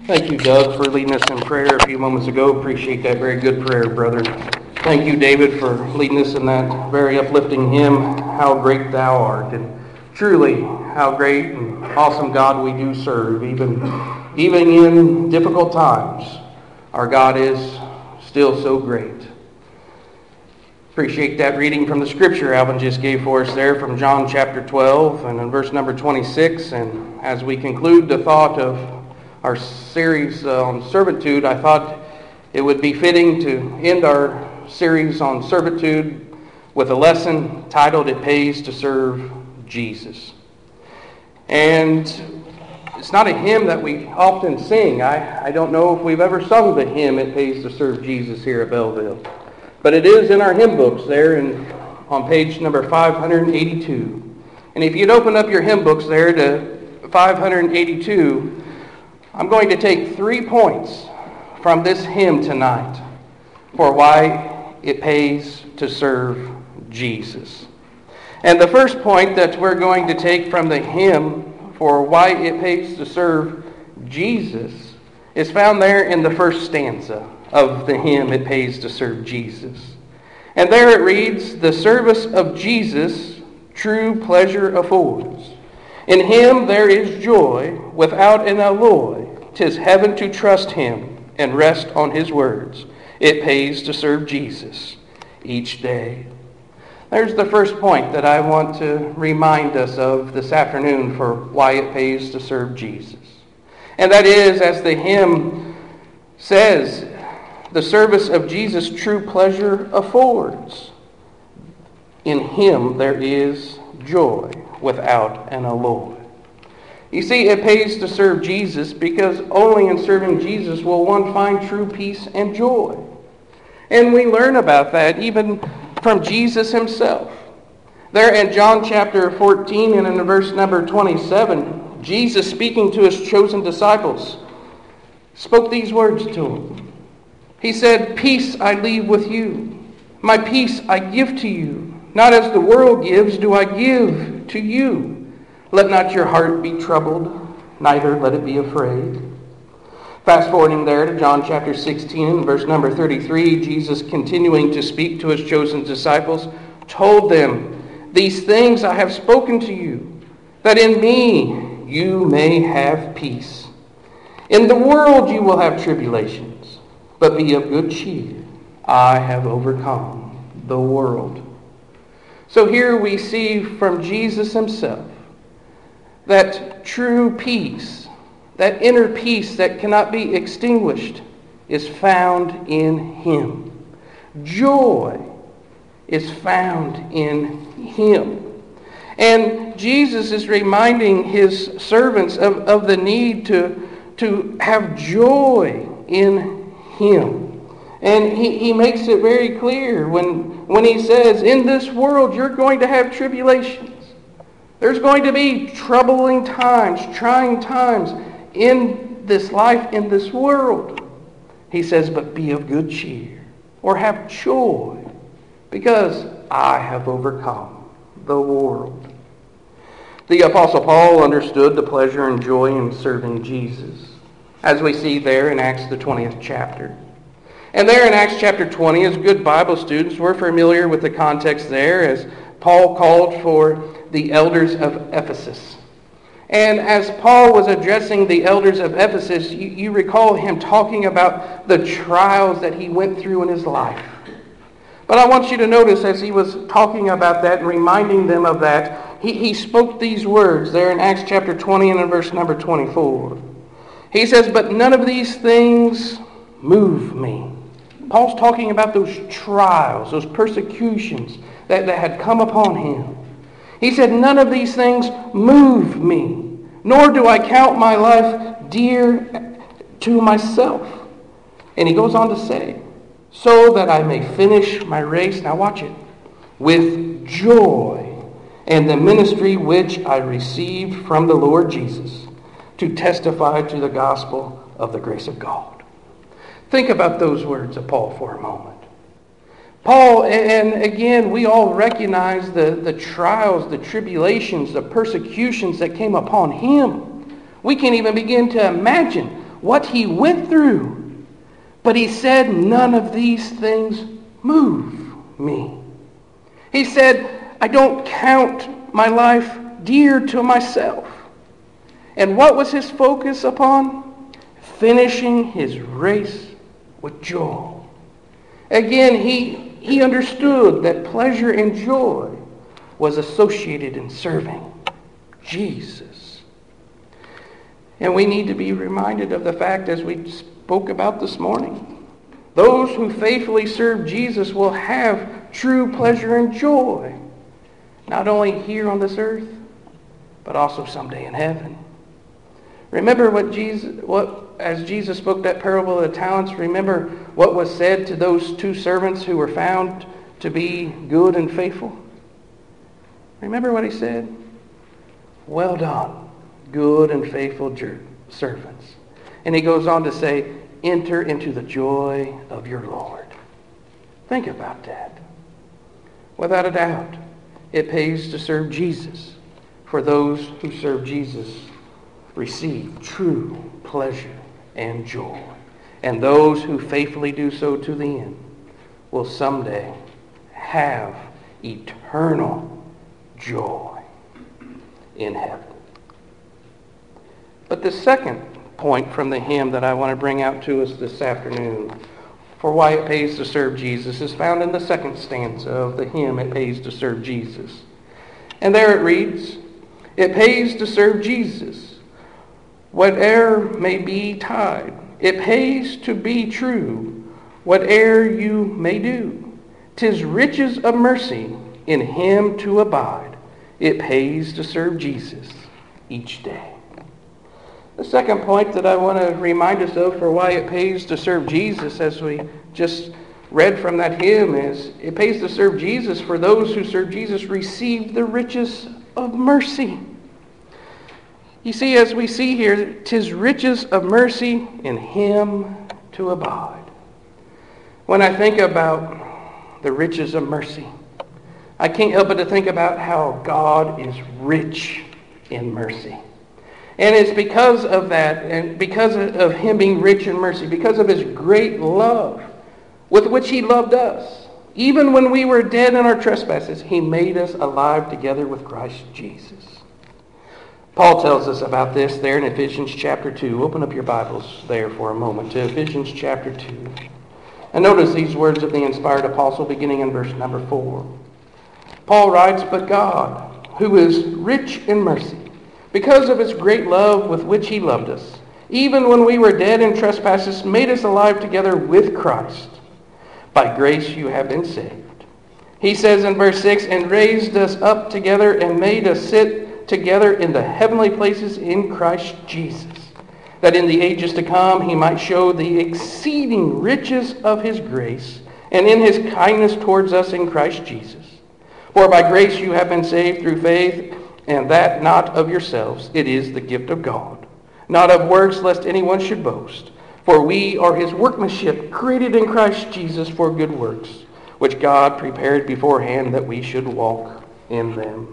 Thank you, Doug, for leading us in prayer a few moments ago. Appreciate that very good prayer, brother. Thank you, David, for leading us in that very uplifting hymn, How Great Thou Art. And truly, how great and awesome God we do serve, even in difficult times. Our God is still so great. Appreciate that reading from the scripture Alvin just gave for us there from John chapter 12 and in verse number 26. And as we conclude the thought of our series on servitude, I thought it would be fitting to end our series on servitude with a lesson titled, It Pays to Serve Jesus. And it's not a hymn that we often sing. I don't know if we've ever sung the hymn, It Pays to Serve Jesus, here at Belleville. But it is in our hymn books there on page number 582. And if you'd open up your hymn books there to 582, I'm going to take 3 points from this hymn tonight for why it pays to serve Jesus. And the first point that we're going to take from the hymn for why it pays to serve Jesus is found there in the first stanza of the hymn, It Pays to Serve Jesus. And there it reads, The service of Jesus true pleasure affords. In him there is joy without an alloy. 'Tis heaven to trust him and rest on his words. It pays to serve Jesus each day. There's the first point that I want to remind us of this afternoon for why it pays to serve Jesus. And that is, as the hymn says, the service of Jesus true pleasure affords. In him there is joy without an alloy. You see, it pays to serve Jesus because only in serving Jesus will one find true peace and joy. And we learn about that even from Jesus himself. There in John chapter 14 and in verse number 27, Jesus, speaking to his chosen disciples, spoke these words to them. He said, Peace I leave with you. My peace I give to you. Not as the world gives do I give to you. Let not your heart be troubled, neither let it be afraid. Fast forwarding there to John chapter 16, verse number 33, Jesus, continuing to speak to his chosen disciples, told them, These things I have spoken to you, that in me you may have peace. In the world you will have tribulations, but be of good cheer. I have overcome the world. So here we see from Jesus himself that true peace, that inner peace that cannot be extinguished, is found in him. Joy is found in him. And Jesus is reminding his servants of the need to have joy in him. And he makes it very clear when he says, in this world you're going to have tribulations. There's going to be troubling times, trying times in this life, in this world. He says, but be of good cheer, or have joy, because I have overcome the world. The Apostle Paul understood the pleasure and joy in serving Jesus, as we see there in Acts the 20th chapter. And there in Acts chapter 20, as good Bible students, we're familiar with the context there as Paul called for the elders of Ephesus. And as Paul was addressing the elders of Ephesus, you recall him talking about the trials that he went through in his life. But I want you to notice as he was talking about that and reminding them of that, he spoke these words there in Acts chapter 20 and in verse number 24. He says, but none of these things move me. Paul's talking about those trials, those persecutions that had come upon him. He said, none of these things move me, nor do I count my life dear to myself. And he goes on to say, so that I may finish my race, now watch it, with joy and the ministry which I received from the Lord Jesus to testify to the gospel of the grace of God. Think about those words of Paul for a moment. Paul, and again, we all recognize the trials, the tribulations, the persecutions that came upon him. We can't even begin to imagine what he went through. But he said, none of these things move me. He said, I don't count my life dear to myself. And what was his focus upon? Finishing his race with joy. Again, he understood that pleasure and joy was associated in serving Jesus. And we need to be reminded of the fact, as we spoke about this morning, those who faithfully serve Jesus will have true pleasure and joy, not only here on this earth, but also someday in heaven. Remember as Jesus spoke that parable of the talents, remember what was said to those two servants who were found to be good and faithful? Remember what he said? Well done, good and faithful servants. And he goes on to say, enter into the joy of your Lord. Think about that. Without a doubt, it pays to serve Jesus. For those who serve Jesus receive true pleasure and joy. And those who faithfully do so to the end will someday have eternal joy in heaven. But the second point from the hymn that I want to bring out to us this afternoon for why it pays to serve Jesus is found in the second stanza of the hymn, It Pays to Serve Jesus. And there it reads, it pays to serve Jesus, whate'er may betide. It pays to be true, whate'er you may do. 'Tis riches of mercy in him to abide. It pays to serve Jesus each day. The second point that I want to remind us of for why it pays to serve Jesus, as we just read from that hymn, is it pays to serve Jesus for those who serve Jesus receive the riches of mercy. You see, as we see here, 'tis riches of mercy in him to abide. When I think about the riches of mercy, I can't help but to think about how God is rich in mercy. And it's because of that, and because of him being rich in mercy, because of his great love with which he loved us. Even when we were dead in our trespasses, he made us alive together with Christ Jesus. Paul tells us about this there in Ephesians chapter 2. Open up your Bibles there for a moment to Ephesians chapter 2. And notice these words of the inspired apostle beginning in verse number 4. Paul writes, but God, who is rich in mercy, because of his great love with which he loved us, even when we were dead in trespasses, made us alive together with Christ. By grace you have been saved. He says in verse 6, and raised us up together and made us sit together in the heavenly places in Christ Jesus, that in the ages to come he might show the exceeding riches of his grace and in his kindness towards us in Christ Jesus. For by grace you have been saved through faith, and that not of yourselves. It is the gift of God, not of works, lest anyone should boast. For we are his workmanship, created in Christ Jesus for good works, which God prepared beforehand that we should walk in them.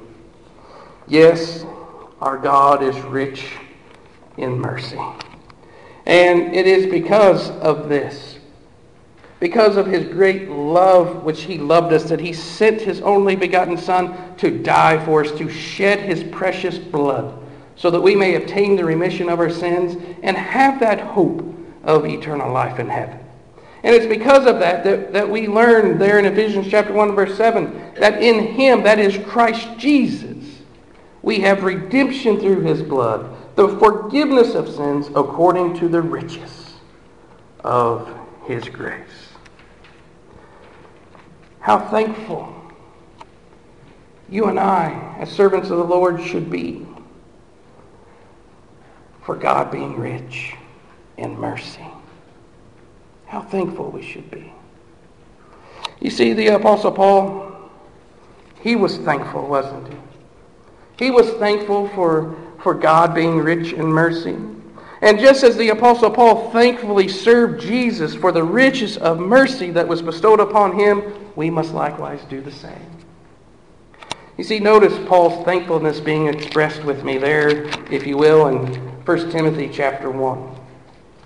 Yes, our God is rich in mercy. And it is because of this, because of his great love which he loved us, that he sent his only begotten Son to die for us, to shed his precious blood, so that we may obtain the remission of our sins and have that hope of eternal life in heaven. And it's because of that we learn there in Ephesians chapter 1 verse 7 that in him, that is Christ Jesus, we have redemption through his blood, the forgiveness of sins according to the riches of his grace. How thankful you and I, as servants of the Lord, should be for God being rich in mercy. How thankful we should be. You see, the Apostle Paul, he was thankful, wasn't he? He was thankful for God being rich in mercy. And just as the Apostle Paul thankfully served Jesus for the riches of mercy that was bestowed upon him, we must likewise do the same. You see, notice Paul's thankfulness being expressed with me there, if you will, in 1 Timothy chapter 1.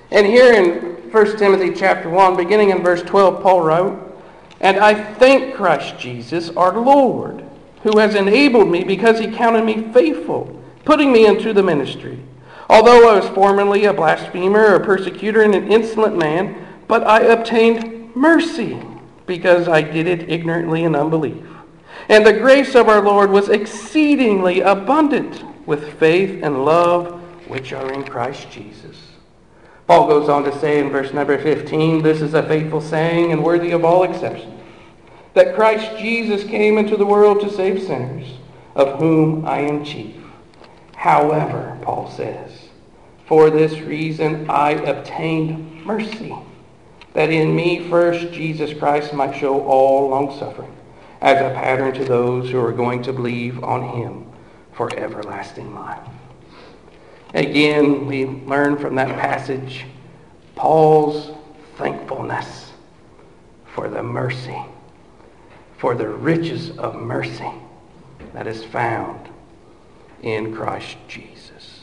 And here in 1 Timothy chapter 1, beginning in verse 12, Paul wrote, "And I thank Christ Jesus our Lord, who has enabled me because he counted me faithful, putting me into the ministry. Although I was formerly a blasphemer, a persecutor, and an insolent man, but I obtained mercy because I did it ignorantly in unbelief. And the grace of our Lord was exceedingly abundant with faith and love which are in Christ Jesus." Paul goes on to say in verse number 15, "This is a faithful saying and worthy of all acceptance, that Christ Jesus came into the world to save sinners, of whom I am chief. However," Paul says, "for this reason I obtained mercy, that in me first Jesus Christ might show all longsuffering, as a pattern to those who are going to believe on him for everlasting life." Again, we learn from that passage Paul's thankfulness for the mercy, for the riches of mercy that is found in Christ Jesus.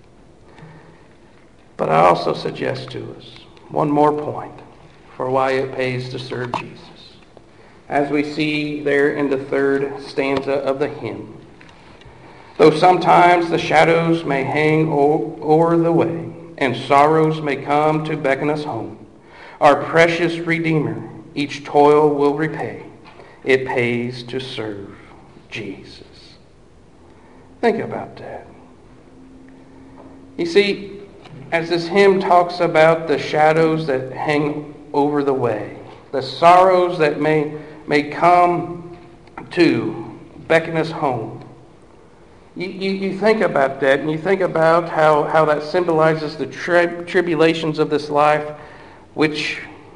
But I also suggest to us one more point for why it pays to serve Jesus, as we see there in the third stanza of the hymn. "Though sometimes the shadows may hang o'er the way, and sorrows may come to beckon us home, our precious Redeemer each toil will repay. It pays to serve Jesus." Think about that. You see, as this hymn talks about the shadows that hang over the way, the sorrows that may come to beckon us home, you think about that, and you think about how that symbolizes the tribulations of this life, which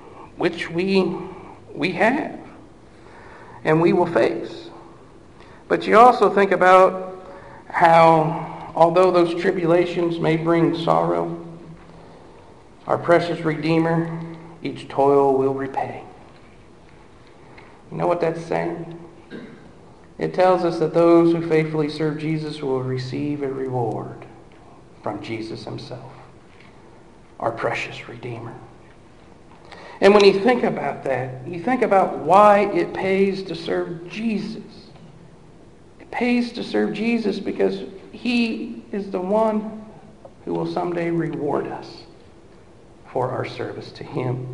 we have and we will face. But you also think about how, although those tribulations may bring sorrow, our precious Redeemer each toil will repay. You know what that's saying? It tells us that those who faithfully serve Jesus will receive a reward from Jesus himself, our precious Redeemer. And when you think about that, you think about why it pays to serve Jesus. It pays to serve Jesus because he is the one who will someday reward us for our service to him.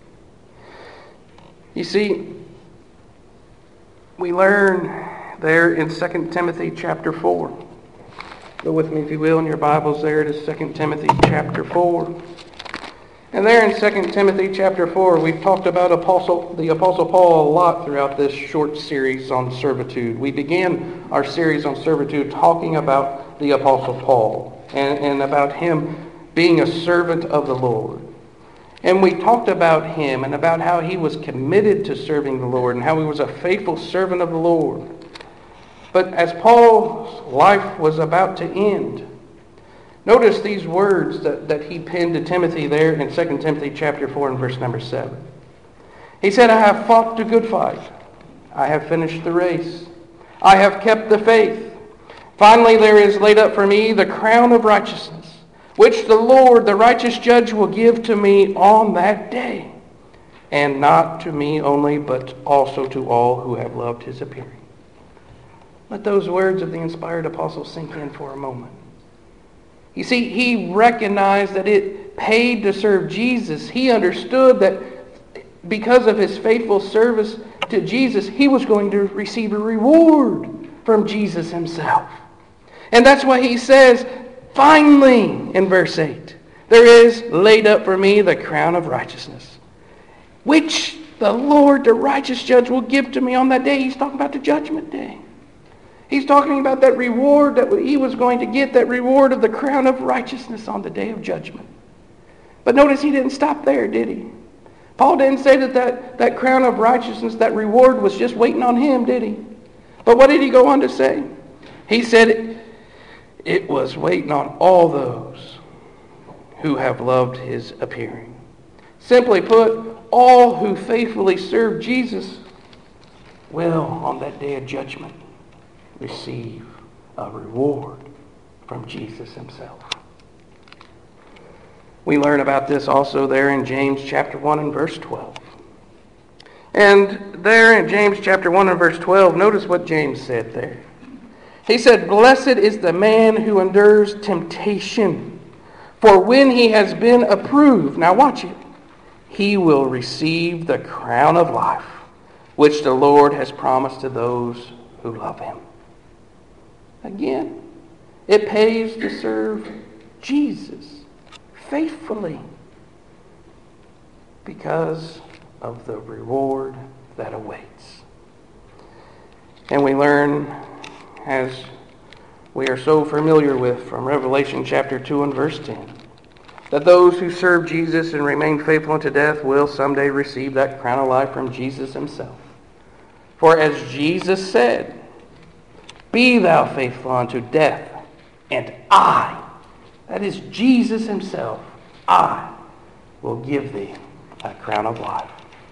You see, we learn there in 2 Timothy chapter 4. Go with me, if you will, in your Bibles there to 2 Timothy chapter 4. And there in 2 Timothy chapter 4, we've talked about the Apostle Paul a lot throughout this short series on servitude. We began our series on servitude talking about the Apostle Paul and about him being a servant of the Lord. And we talked about him and about how he was committed to serving the Lord and how he was a faithful servant of the Lord. But as Paul's life was about to end, notice these words that he penned to Timothy there in 2 Timothy chapter 4 and verse number 7. He said, "I have fought the good fight. I have finished the race. I have kept the faith. Finally, there is laid up for me the crown of righteousness, which the Lord, the righteous judge, will give to me on that day, and not to me only, but also to all who have loved his appearing." Let those words of the inspired apostle sink in for a moment. You see, he recognized that it paid to serve Jesus. He understood that because of his faithful service to Jesus, he was going to receive a reward from Jesus himself. And that's why he says, finally, in verse 8, "There is laid up for me the crown of righteousness, which the Lord, the righteous judge, will give to me on that day." He's talking about the judgment day. He's talking about that reward that he was going to get, that reward of the crown of righteousness on the day of judgment. But notice he didn't stop there, did he? Paul didn't say that crown of righteousness, that reward was just waiting on him, did he? But what did he go on to say? He said it was waiting on all those who have loved his appearing. Simply put, all who faithfully serve Jesus will, on that day of judgment, receive a reward from Jesus himself. We learn about this also there in James chapter 1 and verse 12. And there in James chapter 1 and verse 12, notice what James said there. He said, "Blessed is the man who endures temptation, for when he has been approved," now watch it, "he will receive the crown of life, which the Lord has promised to those who love him." Again, it pays to serve Jesus faithfully because of the reward that awaits. And we learn, as we are so familiar with from Revelation chapter 2 and verse 10, that those who serve Jesus and remain faithful unto death will someday receive that crown of life from Jesus himself. For as Jesus said, "Be thou faithful unto death, and I," that is Jesus himself, "I will give thee a crown of life."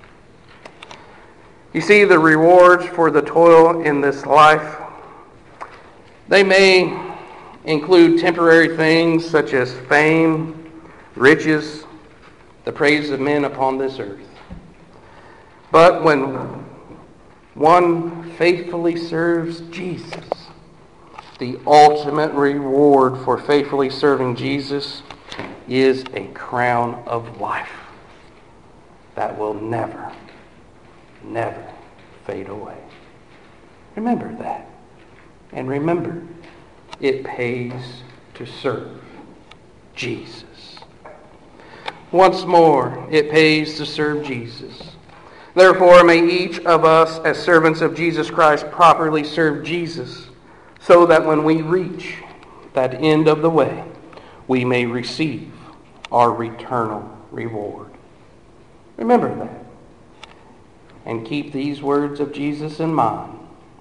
You see, the rewards for the toil in this life, they may include temporary things such as fame, riches, the praise of men upon this earth. But when one faithfully serves Jesus, the ultimate reward for faithfully serving Jesus is a crown of life that will never fade away. Remember that. And remember, it pays to serve Jesus. Once more, it pays to serve Jesus. Therefore, may each of us, as servants of Jesus Christ, properly serve Jesus, so that when we reach that end of the way, we may receive our eternal reward. Remember that. And keep these words of Jesus in mind,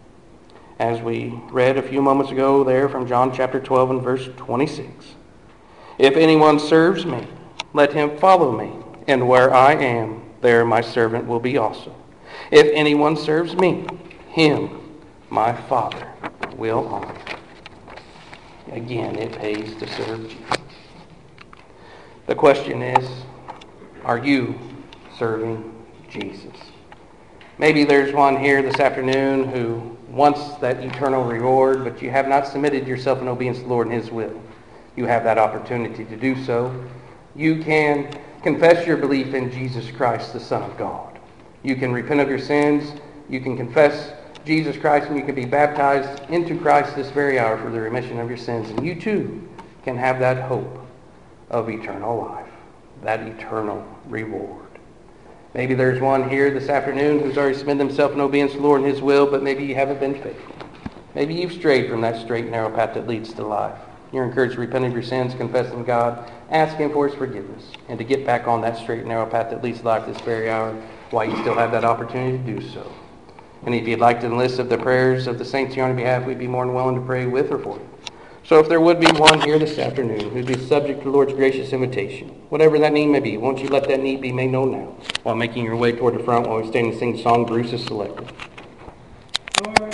as we read a few moments ago there from John chapter 12 and verse 26. "If anyone serves me, let him follow me, and where I am, there my servant will be also. If anyone serves me, him my Father will honor." Again, it pays to serve Jesus. The question is, are you serving Jesus? Maybe there's one here this afternoon who wants that eternal reward, but you have not submitted yourself in obedience to the Lord and his will. You have that opportunity to do so. You can confess your belief in Jesus Christ, the Son of God. You can repent of your sins. You can confess Jesus Christ, and you can be baptized into Christ this very hour for the remission of your sins. And you too can have that hope of eternal life, that eternal reward. Maybe there's one here this afternoon who's already submitted himself in obedience to the Lord and his will, but maybe you haven't been faithful. Maybe you've strayed from that straight and narrow path that leads to life. You're encouraged to repent of your sins, confess them to God, ask him for his forgiveness, and to get back on that straight and narrow path that leads to life this very hour while you still have that opportunity to do so. And if you'd like to enlist of the prayers of the saints here on your behalf, we'd be more than willing to pray with or for you. So if there would be one here this afternoon who'd be subject to the Lord's gracious invitation, whatever that need may be, won't you let that need be made known now while making your way toward the front while we stand and sing the song Bruce has selected.